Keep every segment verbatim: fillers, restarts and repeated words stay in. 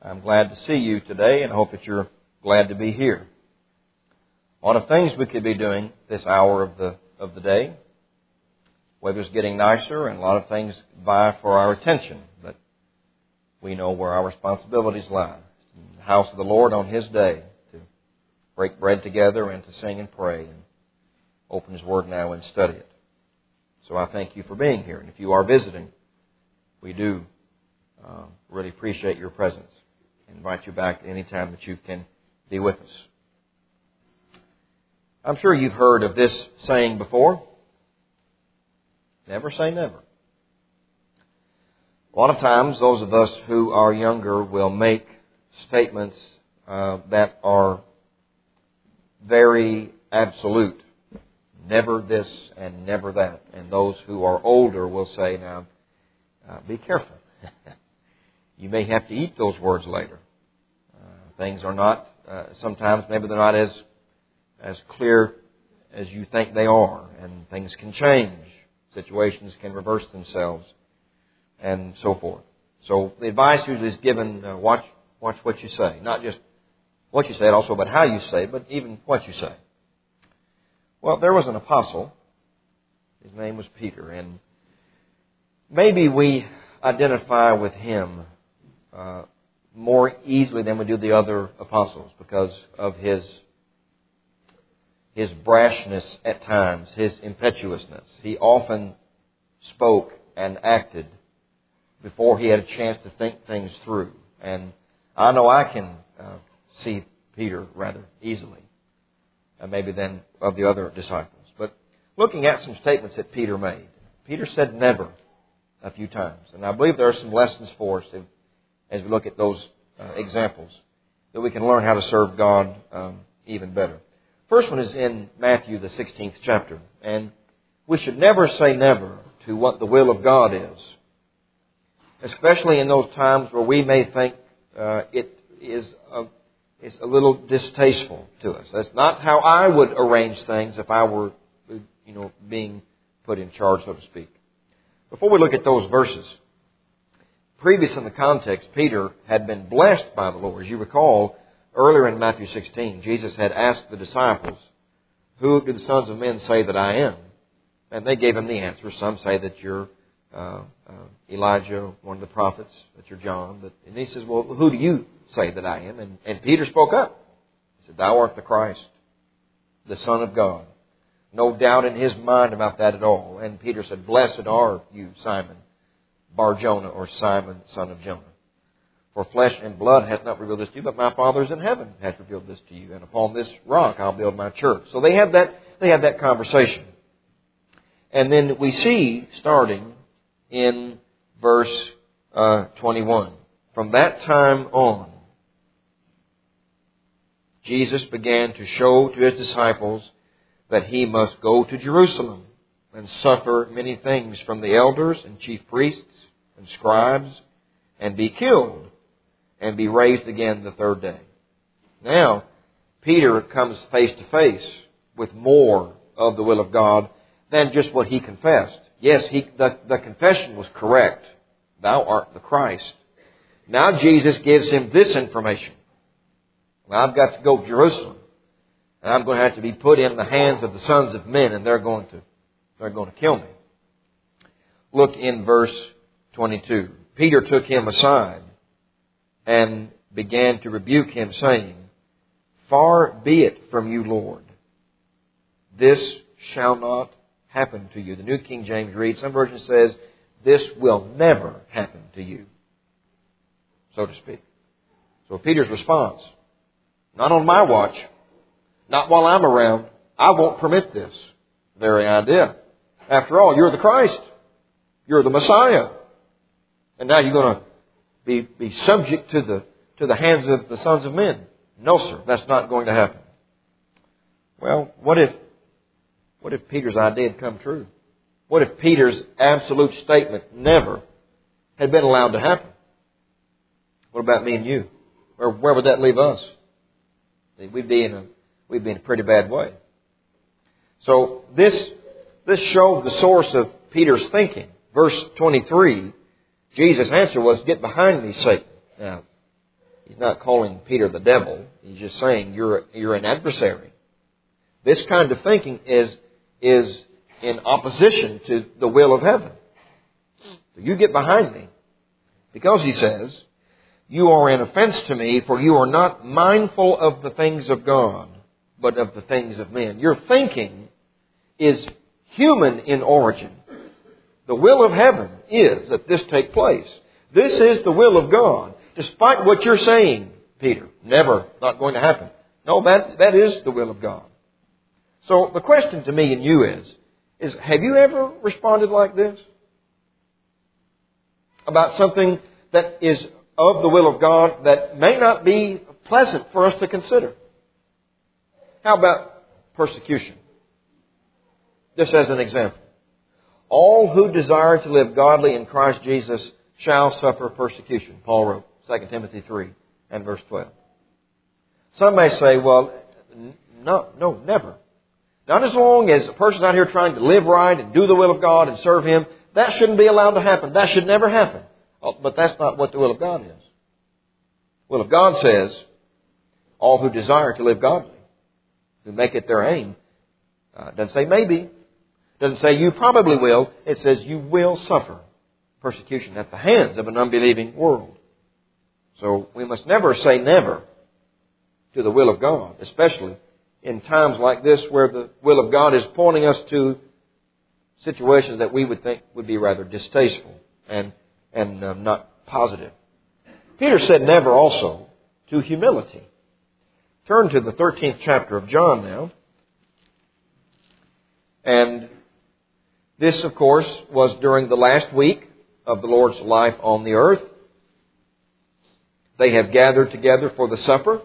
I'm glad to see you today and hope that you're glad to be here. A lot of things we could be doing this hour of the of the day. Weather's getting nicer and a lot of things vie for our attention, but we know where our responsibilities lie. In the house of the Lord on His day to break bread together and to sing and pray and open His Word now and study it. So I thank you for being here. And if you are visiting, we do uh, really appreciate your presence. I invite you back any time that you can be with us. I'm sure you've heard of this saying before. Never say never. A lot of times, those of us who are younger will make statements uh, that are very absolute. Never this and never that. And those who are older will say, now, uh, be careful. You may have to eat those words later. Uh, things are not, uh, sometimes maybe they're not as as clear as you think they are. And things can change. Situations can reverse themselves. And so forth. So the advice usually is given, uh, watch, watch what you say. Not just what you say, also but how you say it, but even what you say. Well, there was an apostle. His name was Peter. And maybe we identify with him uh, more easily than we do the other apostles because of his his brashness at times, his impetuousness. He often spoke and acted before he had a chance to think things through. And I know I can uh, see Peter rather easily, uh, maybe than of the other disciples. But looking at some statements that Peter made, Peter said never a few times. And I believe there are some lessons for us if, as we look at those uh, examples that we can learn how to serve God um, even better. First one is in Matthew, the sixteenth chapter. And we should never say never to what the will of God is, especially in those times where we may think uh, it is a, is a little distasteful to us. That's not how I would arrange things if I were, you know, being put in charge, so to speak. Before we look at those verses, previous in the context, Peter had been blessed by the Lord. As you recall, earlier in Matthew sixteen, Jesus had asked the disciples, "Who do the sons of men say that I am?" And they gave him the answer. Some say that you're uh, uh, Elijah, one of the prophets, that you're John. But, and he says, well, who do you say that I am? And, and Peter spoke up. He said, "Thou art the Christ, the Son of God." No doubt in his mind about that at all. And Peter said, "Blessed are you, Simon Bar-Jonah," or Simon, son of Jonah. "For flesh and blood has not revealed this to you, but my Father is in heaven has revealed this to you. And upon this rock I'll build my church." So they had that, they had that conversation. And then we see, starting in verse uh, twenty-one, from that time on, Jesus began to show to His disciples that He must go to Jerusalem and suffer many things from the elders and chief priests and scribes and be killed and be raised again the third day. Now, Peter comes face to face with more of the will of God than just what he confessed. Yes, he, the, the confession was correct. Thou art the Christ. Now Jesus gives him this information. Well, I've got to go to Jerusalem. And I'm going to have to be put in the hands of the sons of men, and they're going to, they're going to kill me. Look in verse twenty-two. Peter took him aside and began to rebuke him, saying, "Far be it from you, Lord. This shall not happen to you." The New King James reads, some version says, "This will never happen to you," so to speak. So Peter's response, "Not on my watch. Not while I'm around. I won't permit this." Very idea. After all, you're the Christ. You're the Messiah. And now you're going to be, be subject to the, to the hands of the sons of men. No, sir, that's not going to happen. Well, what if, what if Peter's idea had come true? What if Peter's absolute statement never had been allowed to happen? What about me and you? Where, where would that leave us? We'd be in a We'd be in a pretty bad way. So this this showed the source of Peter's thinking. Verse twenty-three, Jesus' answer was, "Get behind me, Satan." Now, He's not calling Peter the devil. He's just saying you're, you're an adversary. This kind of thinking is, is in opposition to the will of heaven. So you get behind me. Because he says, you are an offense to me, for you are not mindful of the things of God, but of the things of men. Your thinking is human in origin. The will of heaven is that this take place. This is the will of God. Despite what you're saying, Peter, never, not going to happen. No, that, that is the will of God. So the question to me and you is, is have you ever responded like this? About something that is of the will of God that may not be pleasant for us to consider. How about persecution? Just as an example. All who desire to live godly in Christ Jesus shall suffer persecution. Paul wrote, Second Timothy three and verse twelve. Some may say, well, no, no, never. Not as long as a person's out here trying to live right and do the will of God and serve Him. That shouldn't be allowed to happen. That should never happen. But that's not what the will of God is. The will of God says, all who desire to live godly, who make it their aim. Uh, doesn't say maybe. Doesn't say you probably will. It says you will suffer persecution at the hands of an unbelieving world. So we must never say never to the will of God, especially in times like this where the will of God is pointing us to situations that we would think would be rather distasteful and, and uh, not positive. Peter said never also to humility. Turn to the thirteenth chapter of John now. And this, of course, was during the last week of the Lord's life on the earth. They have gathered together for the supper.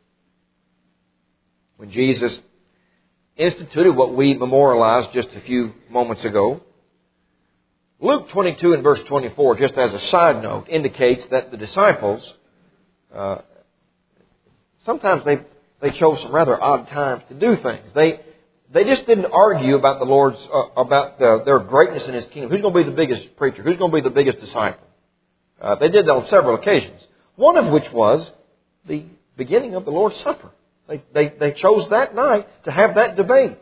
When Jesus instituted what we memorialized just a few moments ago. Luke twenty-two and verse twenty-four, just as a side note, indicates that the disciples, uh, sometimes they, they chose some rather odd times to do things. They They just didn't argue about the Lord's, uh, about the, their greatness in His kingdom. Who's going to be the biggest preacher? Who's going to be the biggest disciple? Uh, they did that on several occasions. One of which was the beginning of the Lord's Supper. They, they, they chose that night to have that debate.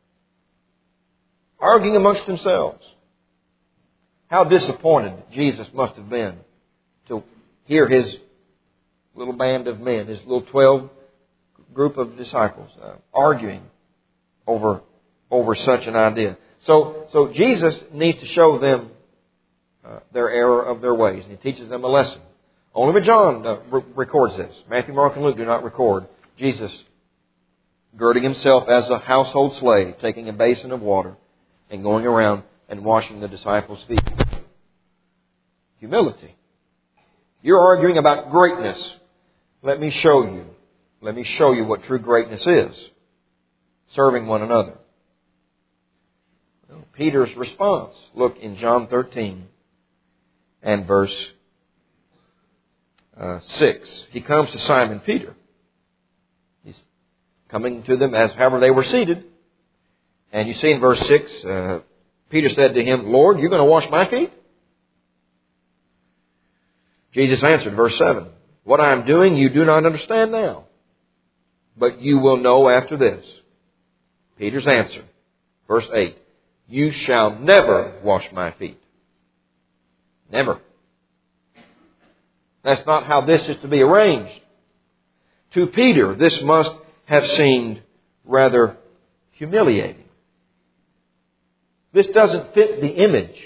Arguing amongst themselves. How disappointed Jesus must have been to hear His little band of men, His little twelve group of disciples, uh, arguing over over such an idea. So, so Jesus needs to show them uh, their error of their ways, and He teaches them a lesson. Only John uh, re- records this. Matthew, Mark, and Luke do not record Jesus girding Himself as a household slave, taking a basin of water, and going around and washing the disciples' feet. Humility. You're arguing about greatness. Let me show you. Let me show you what true greatness is. Serving one another. Well, Peter's response. Look in John thirteen and verse uh, six. He comes to Simon Peter. He's coming to them as however they were seated. And you see in verse six, uh, Peter said to Him, Lord, you're going to wash my feet? Jesus answered, verse seven, what I am doing you do not understand now, but you will know after this. Peter's answer, verse eight, you shall never wash my feet. Never. That's not how this is to be arranged. To Peter, this must have seemed rather humiliating. This doesn't fit the image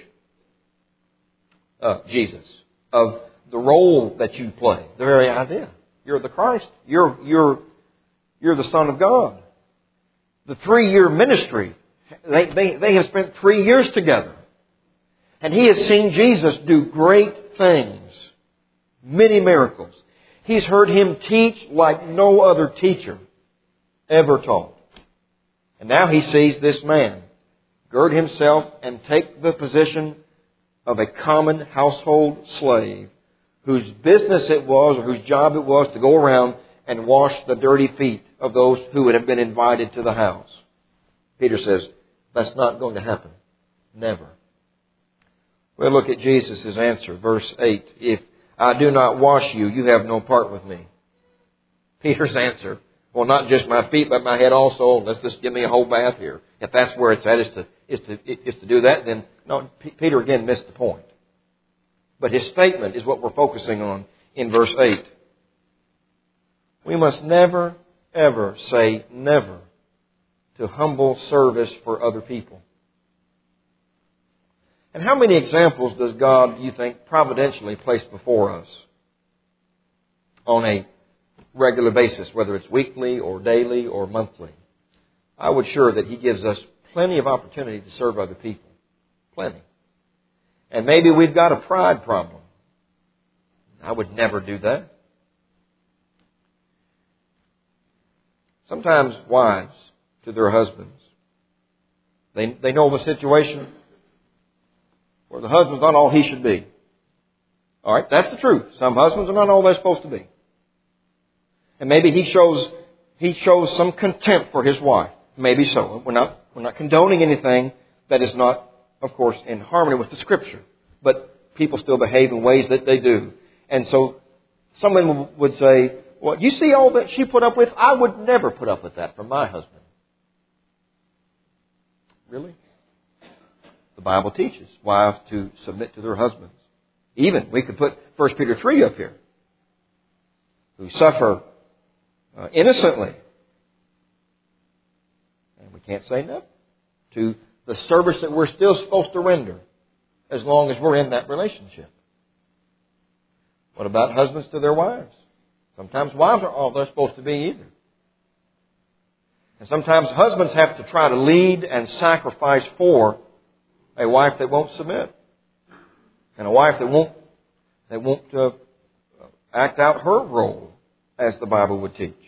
of Jesus, of the role that you play, the very idea. You're the Christ. You're, you're, you're the Son of God. The three-year ministry, they, they, they have spent three years together. And he has seen Jesus do great things, many miracles. He's heard Him teach like no other teacher ever taught. And now he sees this man gird himself and take the position of a common household slave whose business it was or whose job it was to go around and wash the dirty feet of those who would have been invited to the house. Peter says, that's not going to happen. Never. Well, look at Jesus' answer, verse eight. If I do not wash you, you have no part with me. Peter's answer, well, not just my feet, but my head also. Let's just give me a whole bath here. If that's where it's at, is to, is to, is to do that, then no, P- Peter again missed the point. But his statement is what we're focusing on in verse eight. We must never, ever say never to humble service for other people. And how many examples does God, you think, providentially place before us on a regular basis, whether it's weekly or daily or monthly? I would sure that He gives us plenty of opportunity to serve other people. Plenty. And maybe we've got a pride problem. I would never do that. Sometimes wives to their husbands, they, they know of a situation where the husband's not all he should be. All right, that's the truth. Some husbands are not all they're supposed to be. And maybe he shows he shows some contempt for his wife. Maybe so. We're not we're not condoning anything that is not, of course, in harmony with the Scripture. But people still behave in ways that they do. And so someone would say, well, you see all that she put up with? I would never put up with that from my husband. Really? The Bible teaches wives to submit to their husbands. Even, we could put First Peter three up here. Who suffer uh, innocently. And we can't say no to the service that we're still supposed to render as long as we're in that relationship. What about husbands to their wives? Sometimes wives aren't all they're supposed to be either. And sometimes husbands have to try to lead and sacrifice for a wife that won't submit. And a wife that won't, that won't uh, act out her role as the Bible would teach.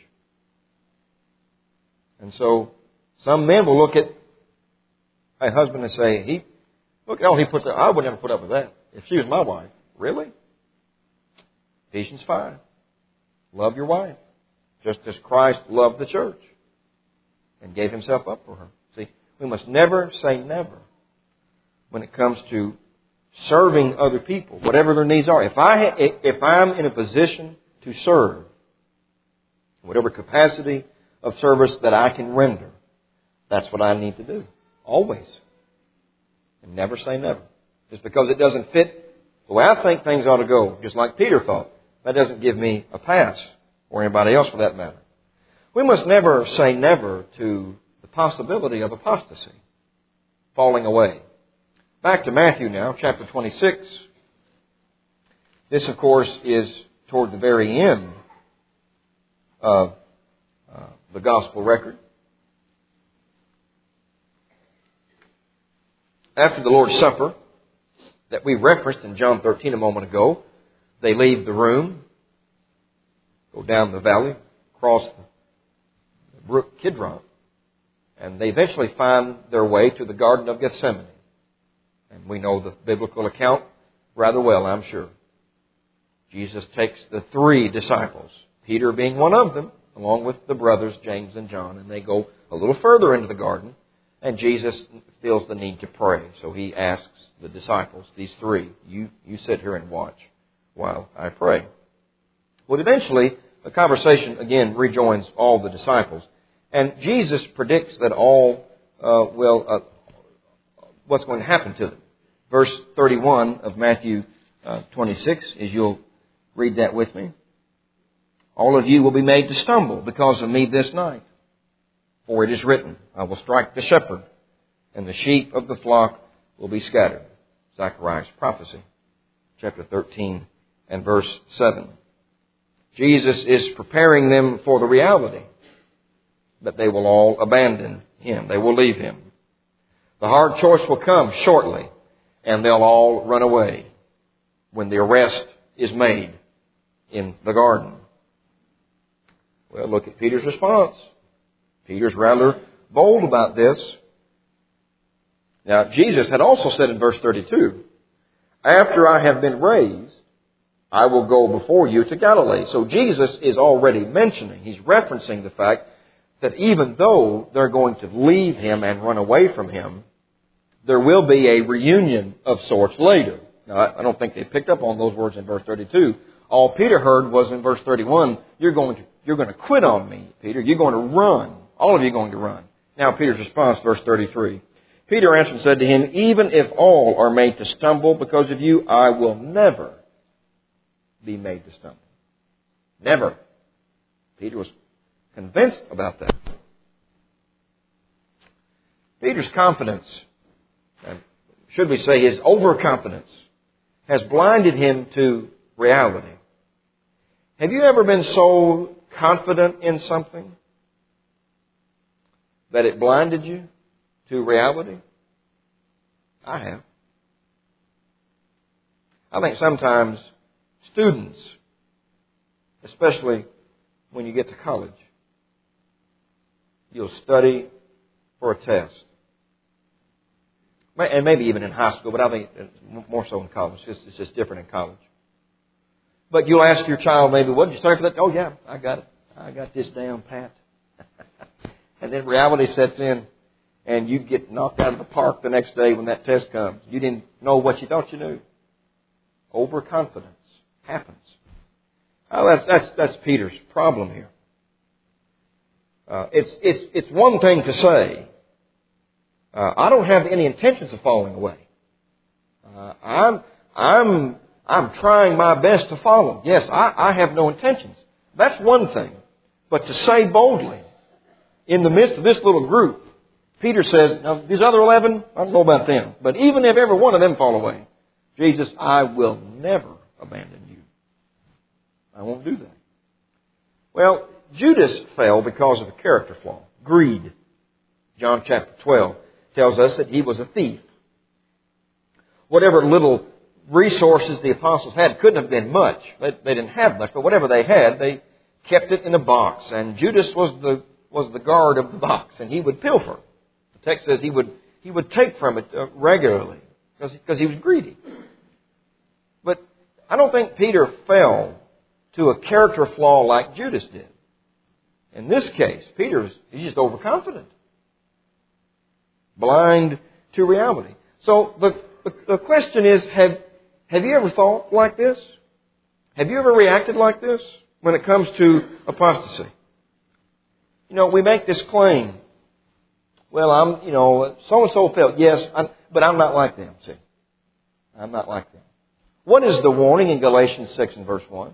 And so some men will look at a husband and say, "He, look at all he puts up. I would never put up with that if she was my wife." Really? Ephesians five. Love your wife, just as Christ loved the church and gave Himself up for her. See, we must never say never when it comes to serving other people, whatever their needs are. If I if I'm in a position to serve, whatever capacity of service that I can render, that's what I need to do. Always. And never say never. Just because it doesn't fit the way I think things ought to go, just like Peter thought, that doesn't give me a pass, or anybody else for that matter. We must never say never to the possibility of apostasy, falling away. Back to Matthew now, chapter twenty-six. This, of course, is toward the very end of uh, the gospel record. After the Lord's Supper that we referenced in John thirteen a moment ago, they leave the room, go down the valley, cross the brook Kidron, and they eventually find their way to the Garden of Gethsemane. And we know the biblical account rather well, I'm sure. Jesus takes the three disciples, Peter being one of them, along with the brothers James and John, and they go a little further into the garden, and Jesus feels the need to pray. So He asks the disciples, these three, you, you sit here and watch while I pray. Well, eventually, the conversation again rejoins all the disciples. And Jesus predicts that all uh, will, uh, what's going to happen to them. Verse thirty-one of Matthew uh, twenty-six, as you'll read that with me. All of you will be made to stumble because of me this night. For it is written, I will strike the shepherd, and the sheep of the flock will be scattered. Zechariah's prophecy, chapter thirteen and verse seven. Jesus is preparing them for the reality that they will all abandon Him. They will leave Him. The hard choice will come shortly, and they'll all run away when the arrest is made in the garden. Well, look at Peter's response. Peter's rather bold about this. Now, Jesus had also said in verse thirty-two, after I have been raised, I will go before you to Galilee. So Jesus is already mentioning, He's referencing the fact that even though they're going to leave Him and run away from Him, there will be a reunion of sorts later. Now, I don't think they picked up on those words in verse thirty-two. All Peter heard was in verse thirty-one, you're going to, you're going to quit on me, Peter. You're going to run. All of you are going to run. Now Peter's response, verse thirty-three. Peter answered and said to him, even if all are made to stumble because of you, I will never be made to stumble. Never. Peter was convinced about that. Peter's confidence, should we say his overconfidence, has blinded him to reality. Have you ever been so confident in something that it blinded you to reality? I have. I think sometimes students, especially when you get to college, you'll study for a test. And maybe even in high school, but I think more so in college. It's just, it's just different in college. But you'll ask your child maybe, what did you study for that? Oh yeah, I got it. I got this down pat. And then reality sets in and you get knocked out of the park the next day when that test comes. You didn't know what you thought you knew. Overconfidence happens. Oh, that's, that's, that's Peter's problem here. Uh, it's, it's, it's one thing to say, uh, I don't have any intentions of falling away. Uh, I'm, I'm, I'm trying my best to follow. Yes, I, I have no intentions. That's one thing. But to say boldly, in the midst of this little group, Peter says, now these other eleven, I don't know about them. But even if every one of them fall away, Jesus, I will never abandon you. I won't do that. Well, Judas fell because of a character flaw. Greed. John chapter twelve tells us that he was a thief. Whatever little resources the apostles had couldn't have been much. They, they didn't have much, but whatever they had, they kept it in a box. And Judas was the was the guard of the box, and he would pilfer. The text says he would he would take from it uh, regularly because because he was greedy. But I don't think Peter fell to a character flaw like Judas did. In this case, Peter is he's just overconfident, blind to reality. So the, the the question is: Have have you ever thought like this? Have you ever reacted like this when it comes to apostasy? You know, we make this claim. Well, I'm, you know, so and so felt yes, I'm, but I'm not like them. See, I'm not like them. What is the warning in Galatians six and verse one?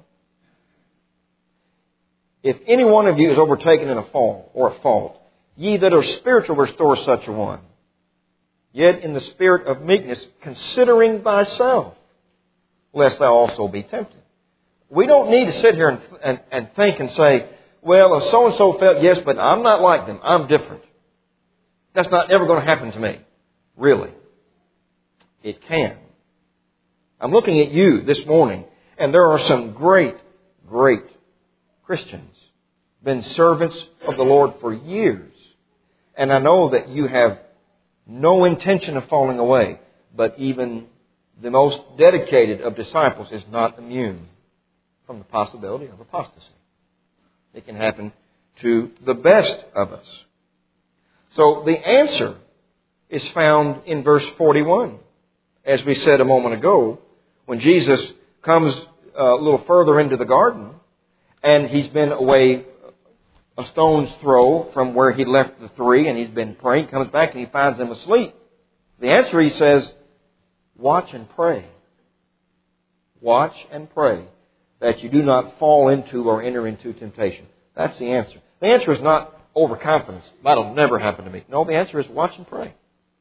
If any one of you is overtaken in a fall or a fault, ye that are spiritual restore such a one. Yet in the spirit of meekness, considering thyself, lest thou also be tempted. We don't need to sit here and, and, and think and say, well, if so-and-so felt yes, but I'm not like them. I'm different. That's not ever going to happen to me. Really. It can. I'm looking at you this morning, and there are some great, great Christians, been servants of the Lord for years. And I know that you have no intention of falling away, but even the most dedicated of disciples is not immune from the possibility of apostasy. It can happen to the best of us. So the answer is found in verse forty-one. As we said a moment ago, when Jesus comes a little further into the garden, and he's been away a stone's throw from where he left the three, and he's been praying, comes back and he finds them asleep. The answer, he says, watch and pray. Watch and pray that you do not fall into or enter into temptation. That's the answer. The answer is not overconfidence. That'll never happen to me. No, the answer is watch and pray.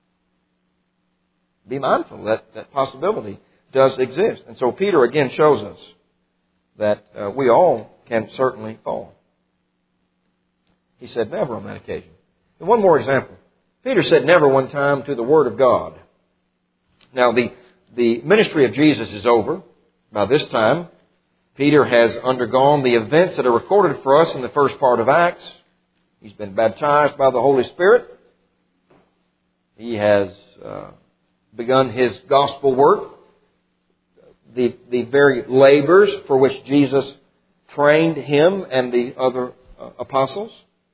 Be mindful that that possibility does exist. And so Peter again shows us that uh, we all can certainly fall. He said never on that occasion. And one more example. Peter said never one time to the Word of God. Now the, the ministry of Jesus is over. By this time, Peter has undergone the events that are recorded for us in the first part of Acts. He's been baptized by the Holy Spirit. He has uh, begun his gospel work. The, the very labors for which Jesus trained him and the other uh, apostles.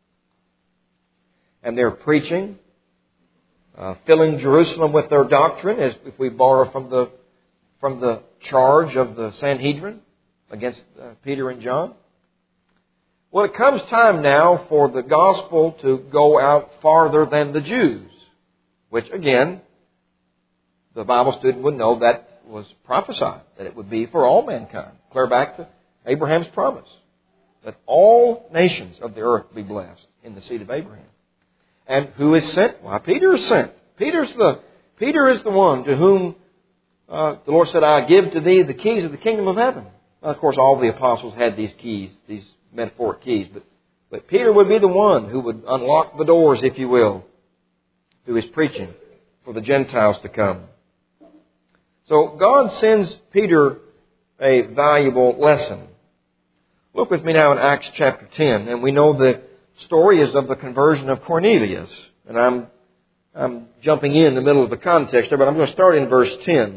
And they're preaching, uh, filling Jerusalem with their doctrine, as if we borrow from the from the charge of the Sanhedrin against uh, Peter and John? Well, it comes time now for the gospel to go out farther than the Jews, which again, the Bible student would know that was prophesied, that it would be for all mankind. Clear back to Abraham's promise, that all nations of the earth be blessed in the seed of Abraham. And who is sent? Why, Peter is sent. Peter's the, Peter is the one to whom uh, the Lord said, I give to thee the keys of the kingdom of heaven. Well, of course, all the apostles had these keys, these metaphoric keys, but, but Peter would be the one who would unlock the doors, if you will, through his preaching for the Gentiles to come. So God sends Peter a valuable lesson. Look with me now in Acts chapter ten, and we know the story is of the conversion of Cornelius. And I'm, I'm jumping in the middle of the context there, but I'm going to start in verse ten.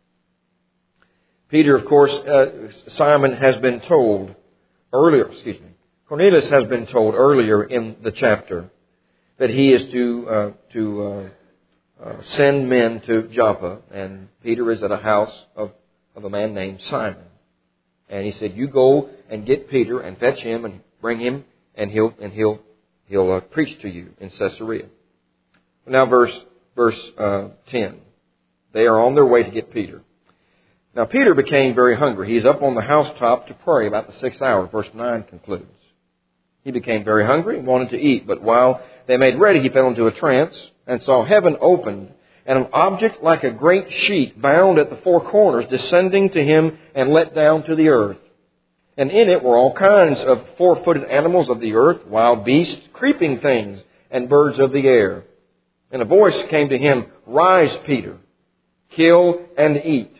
Peter, of course, uh, Simon has been told earlier, excuse me, Cornelius has been told earlier in the chapter that he is to uh, to uh, uh, send men to Joppa, and Peter is at a house of, of a man named Simon. And he said, "You go and get Peter and fetch him and bring him, and he'll and he'll he'll uh, preach to you in Caesarea." Now, verse verse uh, ten. They are on their way to get Peter. Now, Peter became very hungry. He's up on the housetop to pray about the sixth hour. Verse nine concludes. He became very hungry and wanted to eat. But while they made ready, he fell into a trance and saw heaven opened and an object like a great sheet bound at the four corners descending to him and let down to the earth. And in it were all kinds of four-footed animals of the earth, wild beasts, creeping things, and birds of the air. And a voice came to him, "Rise, Peter, kill and eat."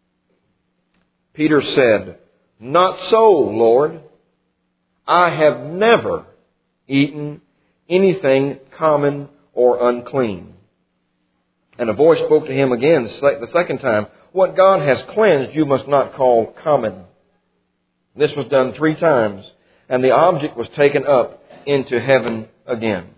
Peter said, "Not so, Lord. I have never eaten anything common or unclean." And a voice spoke to him again the second time, "What God has cleansed you must not call common." This was done three times, and the object was taken up into heaven again.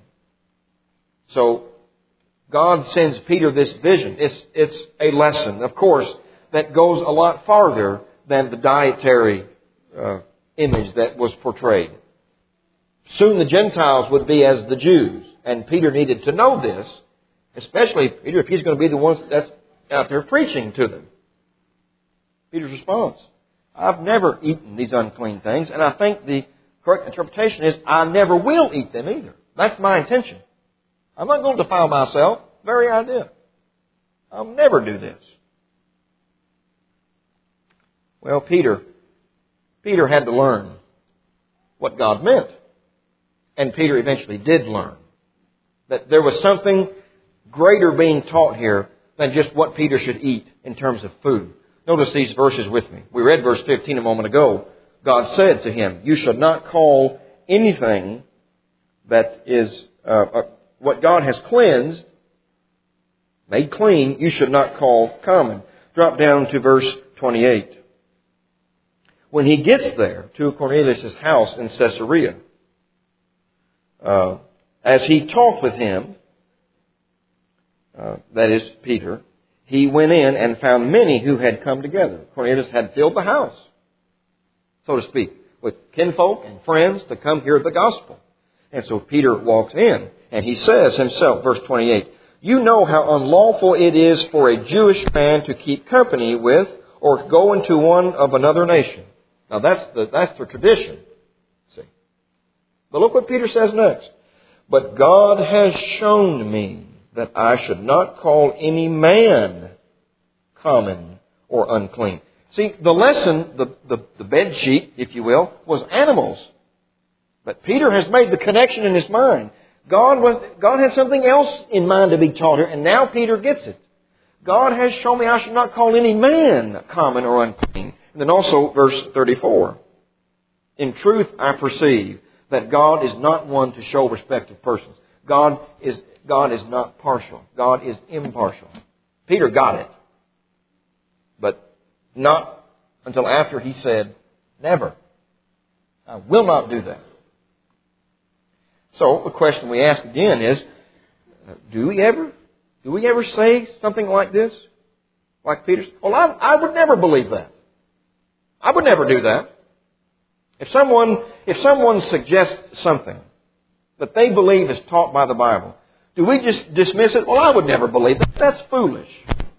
So God sends Peter this vision. It's, it's a lesson, of course, that goes a lot farther than the dietary uh, image that was portrayed. Soon the Gentiles would be as the Jews, and Peter needed to know this, especially Peter, if he's going to be the one that's out there preaching to them. Peter's response, "I've never eaten these unclean things," and I think the correct interpretation is, I never will eat them either. That's my intention. I'm not going to defile myself. Very idea. I'll never do this. Well, Peter, Peter had to learn what God meant. And Peter eventually did learn that there was something greater being taught here than just what Peter should eat in terms of food. Notice these verses with me. We read verse fifteen a moment ago. God said to him, "You shall not call anything that is uh, uh, what God has cleansed, made clean, you should not call common." Drop down to verse twenty-eight. When he gets there to Cornelius' house in Caesarea, uh, as he talked with him, uh, that is Peter, he went in and found many who had come together. Cornelius had filled the house, so to speak, with kinfolk and friends to come hear the gospel. And so Peter walks in and he says himself, verse twenty-eight, "You know how unlawful it is for a Jewish man to keep company with or go into one of another nation." Now that's the, that's the tradition. See. But look what Peter says next. "But God has shown me that I should not call any man common or unclean." See, the lesson, the, the, the bed sheet, if you will, was animals. But Peter has made the connection in his mind. God was, God has something else in mind to be taught here, and now Peter gets it. God has shown me I should not call any man common or unclean. And then also verse thirty-four. "In truth I perceive that God is not one to show respect of persons." God is, God is not partial. God is impartial. Peter got it. But not until after he said, "Never. I will not do that." So the question we ask again is, do we ever, do we ever say something like this? Like Peter said, well, I, I would never believe that. I would never do that. If someone, if someone suggests something that they believe is taught by the Bible, do we just dismiss it? Well, I would never believe that. That's foolish.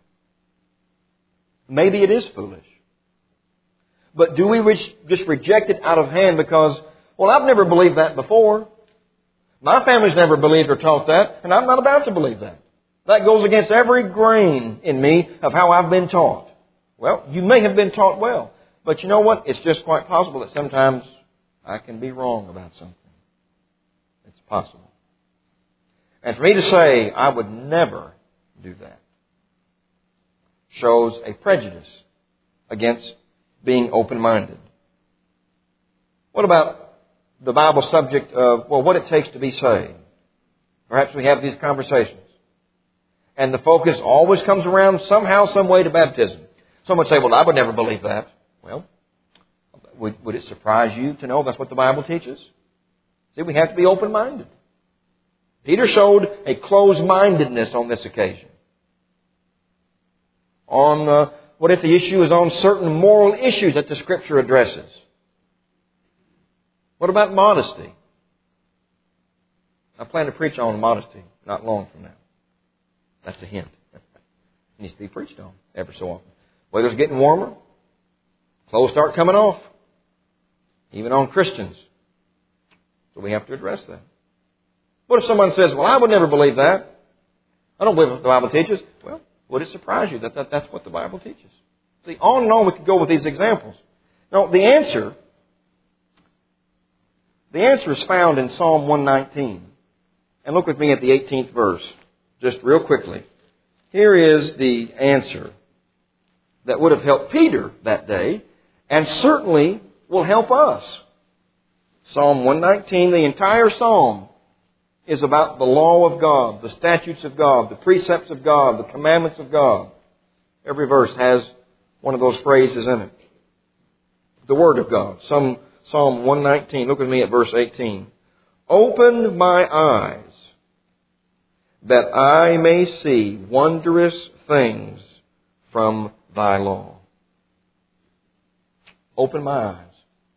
Maybe it is foolish. But do we re- just reject it out of hand because, well, I've never believed that before. My family's never believed or taught that, and I'm not about to believe that. That goes against every grain in me of how I've been taught. Well, you may have been taught well, but you know what? It's just quite possible that sometimes I can be wrong about something. It's possible. And for me to say I would never do that shows a prejudice against being open-minded. What about the Bible subject of, well, what it takes to be saved? Perhaps we have these conversations. And the focus always comes around somehow, some way to baptism. Some would say, well, I would never believe that. Well, would, would it surprise you to know that's what the Bible teaches? See, we have to be open-minded. Peter showed a closed-mindedness on this occasion. On uh, what if the issue is on certain moral issues that the Scripture addresses? What about modesty? I plan to preach on modesty not long from now. That's a hint. It needs to be preached on ever so often. Weather's getting warmer. Clothes start coming off. Even on Christians. So we have to address that. What if someone says, well, I would never believe that. I don't believe what the Bible teaches. Well, would it surprise you that, that that's what the Bible teaches? See, on and on we could go with these examples. Now, the answer, the answer is found in Psalm one nineteen. And look with me at the eighteenth verse, just real quickly. Here is the answer that would have helped Peter that day, and certainly will help us. Psalm one nineteen, the entire psalm, is about the law of God, the statutes of God, the precepts of God, the commandments of God. Every verse has one of those phrases in it. The Word of God. Some, Psalm one nineteen. Look with me at verse eighteen. Open my eyes that I may see wondrous things from thy law. Open my eyes.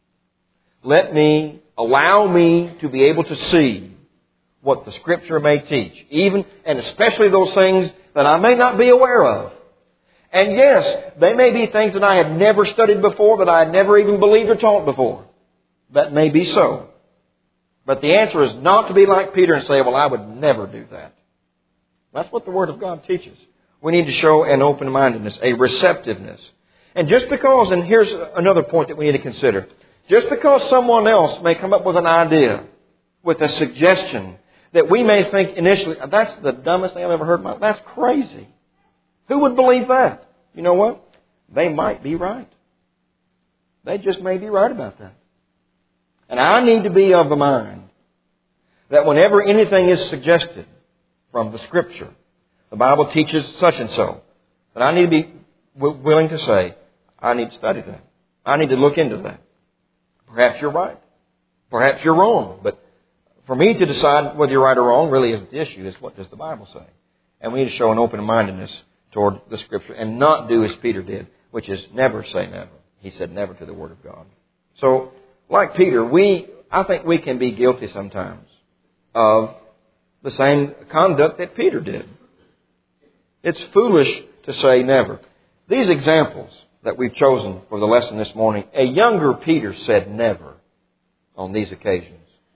Let me, allow me to be able to see what the Scripture may teach, even and especially those things that I may not be aware of. And yes, they may be things that I had never studied before, that I had never even believed or taught before. That may be so. But the answer is not to be like Peter and say, well, I would never do that. That's what the Word of God teaches. We need to show an open-mindedness, a receptiveness. And just because, and here's another point that we need to consider, just because someone else may come up with an idea, with a suggestion, that we may think initially, that's the dumbest thing I've ever heard in my life. That's crazy. Who would believe that? You know what? They might be right. They just may be right about that. And I need to be of the mind that whenever anything is suggested from the Scripture, the Bible teaches such and so, that I need to be willing to say, I need to study that. I need to look into that. Perhaps you're right. Perhaps you're wrong. But for me to decide whether you're right or wrong really isn't the issue. It's what does the Bible say. And we need to show an open-mindedness toward the Scripture and not do as Peter did, which is never say never. He said never to the Word of God. So, like Peter, we, I think we can be guilty sometimes of the same conduct that Peter did. It's foolish to say never. These examples that we've chosen for the lesson this morning, a younger Peter said never on these occasions.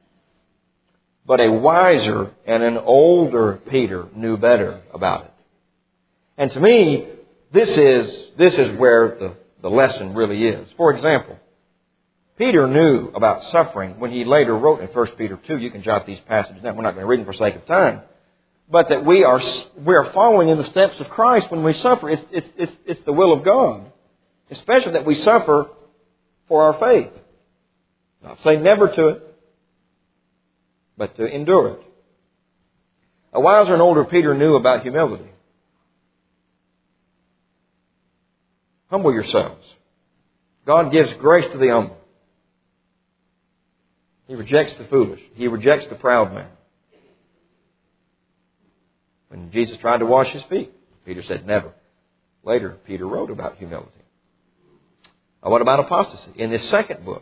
But a wiser and an older Peter knew better about it. And to me, this is, this is where the, the lesson really is. For example, Peter knew about suffering when he later wrote in First Peter two. You can jot these passages down. We're not going to read them for sake of time. But that we are, we are following in the steps of Christ when we suffer. It's, it's, it's, it's the will of God. Especially that we suffer for our faith. Not say never to it, but to endure it. A wiser and older Peter knew about humility. Humble yourselves. God gives grace to the humble. He rejects the foolish. He rejects the proud man. When Jesus tried to wash his feet, Peter said, never. Later, Peter wrote about humility. Uh, what about apostasy? In his second book,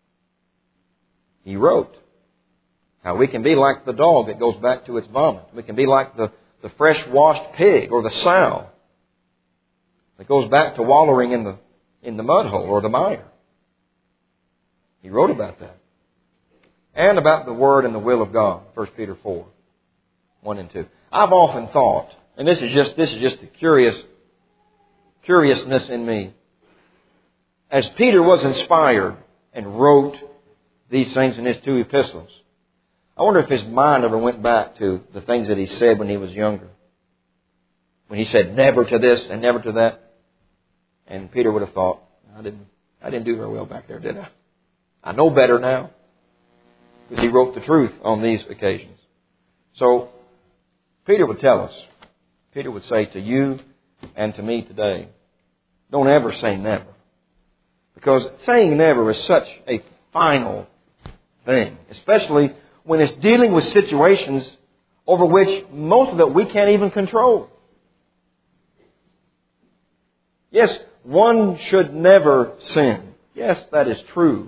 he wrote how we can be like the dog that goes back to its vomit. We can be like the, the fresh-washed pig or the sow that goes back to wallowing in the, in the mud hole or the mire. He wrote about that. And about the Word and the will of God, First Peter four, one and two. I've often thought, and this is just this is just the curious curiousness in me, as Peter was inspired and wrote these things in his two epistles, I wonder if his mind ever went back to the things that he said when he was younger. When he said never to this and never to that. And Peter would have thought, I didn't I didn't do very well back there, did I? I know better now. Because he wrote the truth on these occasions. So, Peter would tell us, Peter would say to you and to me today, don't ever say never. Because saying never is such a final thing. Especially when it's dealing with situations over which most of it we can't even control. Yes, one should never sin. Yes, that is true.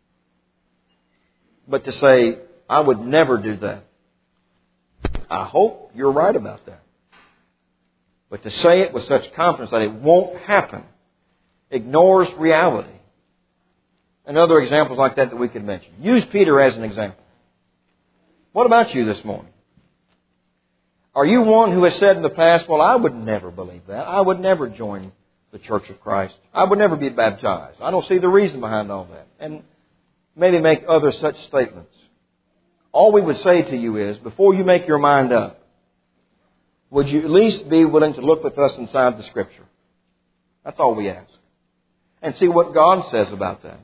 But to say, I would never do that. I hope you're right about that. But to say it with such confidence that it won't happen ignores reality. And other examples like that that we could mention. Use Peter as an example. What about you this morning? Are you one who has said in the past, well, I would never believe that. I would never join the Church of Christ. I would never be baptized. I don't see the reason behind all that. And maybe make other such statements. All we would say to you is, before you make your mind up, would you at least be willing to look with us inside the Scripture? That's all we ask. And see what God says about that.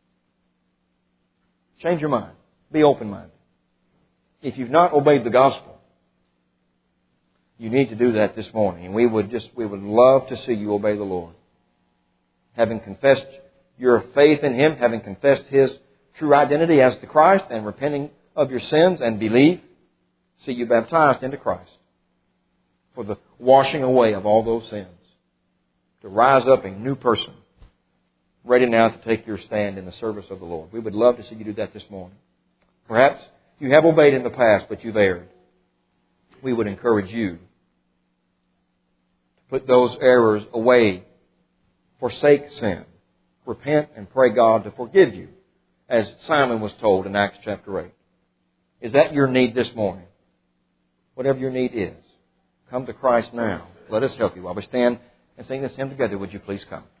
Change your mind. Be open-minded. If you've not obeyed the gospel, you need to do that this morning. And we would just, we would love to see you obey the Lord. Having confessed your faith in Him, having confessed His true identity as the Christ and repenting of your sins and believe, see you baptized into Christ for the washing away of all those sins. To rise up a new person, ready now to take your stand in the service of the Lord. We would love to see you do that this morning. Perhaps you have obeyed in the past, but you've erred. We would encourage you to put those errors away, forsake sin, repent and pray God to forgive you, as Simon was told in Acts chapter eight. Is that your need this morning? Whatever your need is, come to Christ now. Let us help you. While we stand and sing this hymn together, would you please come?